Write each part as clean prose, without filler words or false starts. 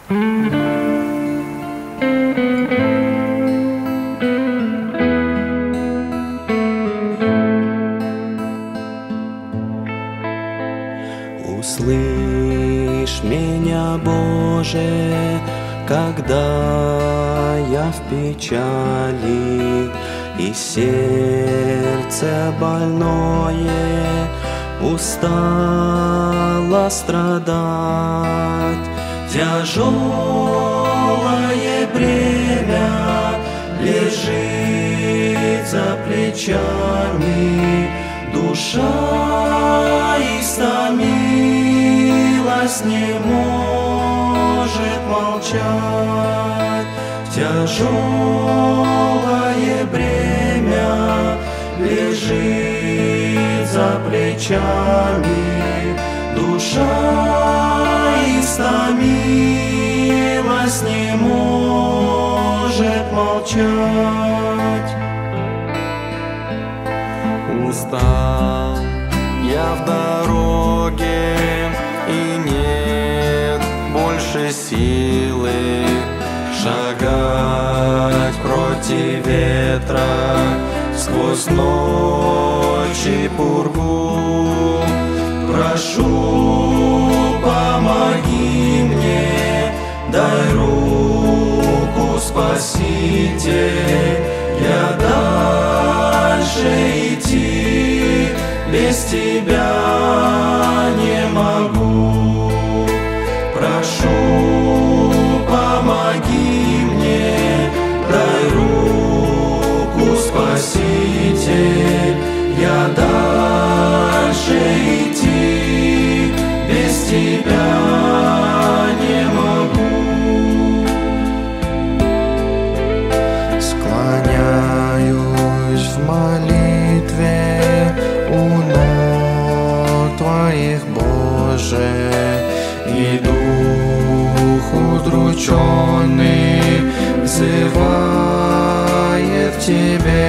Услышь меня, Боже, когда я в печали, и сердце больное устало страдать. Тяжелое бремя лежит за плечами, душа истомилась, не может молчать. Тяжелое бремя лежит за плечами, душа истомилась, не может молчать. Устал я в дороге, и нет больше силы шагать против ветра сквозь ночь и пургу. Прошу, помоги мне, дай руку, Спаситель, я дальше идти без тебя не могу. Прошу, помоги мне, дай руку, Спаситель, я дальше идти без тебя не могу. Склоняюсь в молитве у ног Твоих, Боже, и дух удрученный взывает к Тебе.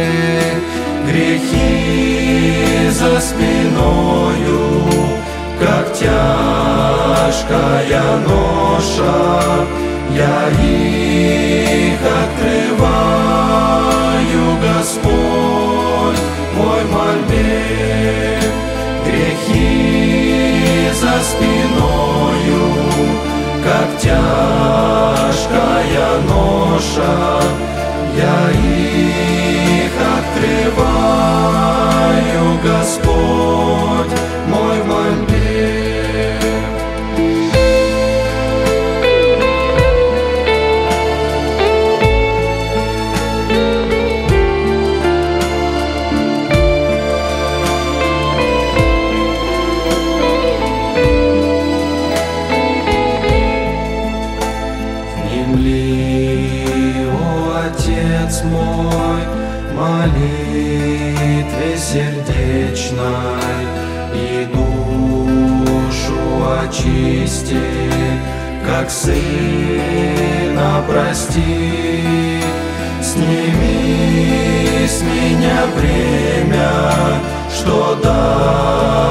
Грехи за спиною, как тяжкая ноша, я их открываю, Господь, мой мольбе. Грехи за спиною, как тяжкая ноша, я их открываю, Господь, мой в мольбе. Внемли, о Отец мой, молитве сердечной, и душу очисти, как сына прости. Сними с меня бремя, что